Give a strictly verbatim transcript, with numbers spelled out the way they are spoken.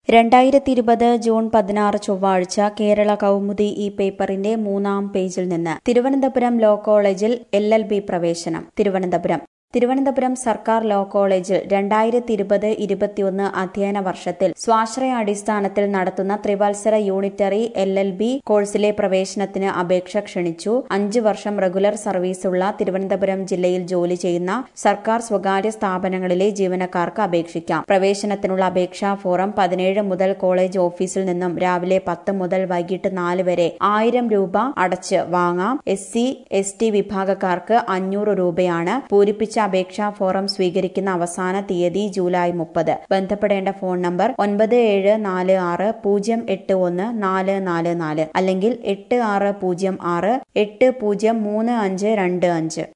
രണ്ടായിരത്തി ഇരുപത് ജൂൺ പതിനാറ് ചൊവ്വാഴ്ച കേരള കൗമുദി ഈ പേപ്പറിന്റെ മൂന്നാം പേജിൽ നിന്ന് തിരുവനന്തപുരം ലോ കോളേജിൽ എൽ എൽ ബി പ്രവേശനം. തിരുവനന്തപുരം തിരുവനന്തപുരം സർക്കാർ ലോ കോളേജിൽ രണ്ടായിരത്തി ഇരുപത് ഇരുപത്തിയൊന്ന് അധ്യയന വർഷത്തിൽ സ്വാശ്രയാടിസ്ഥാനത്തിൽ നടത്തുന്ന ത്രിവത്സര യൂണിറ്ററി എൽ എൽ ബി കോഴ്സിലെ പ്രവേശനത്തിന് അപേക്ഷ ക്ഷണിച്ചു. അഞ്ചു വർഷം റെഗുലർ സർവീസുള്ള തിരുവനന്തപുരം ജില്ലയിൽ ജോലി ചെയ്യുന്ന സർക്കാർ സ്വകാര്യ സ്ഥാപനങ്ങളിലെ ജീവനക്കാർക്ക് അപേക്ഷിക്കാം. പ്രവേശനത്തിനുള്ള അപേക്ഷാ ഫോറം പതിനേഴ് മുതൽ കോളേജ് ഓഫീസിൽ നിന്നും രാവിലെ പത്ത് മുതൽ വൈകിട്ട് നാല് വരെ ആയിരം രൂപ അടച്ച് വാങ്ങാം. എസ് സി എസ് ടി വിഭാഗക്കാർക്ക് അഞ്ഞൂറ് രൂപയാണ്. പൂരിപ്പിച്ച അപേക്ഷാ ഫോറം സ്വീകരിക്കുന്ന അവസാന തീയതി ജൂലൈ മുപ്പത്. ബന്ധപ്പെടേണ്ട ഫോൺ നമ്പർ ഒൻപത് ഏഴ് നാല് ആറ് പൂജ്യം എട്ട് ഒന്ന് നാല് നാല് നാല് അല്ലെങ്കിൽ എട്ട് ആറ് പൂജ്യം ആറ് എട്ട് പൂജ്യം മൂന്ന് അഞ്ച് രണ്ട് അഞ്ച്.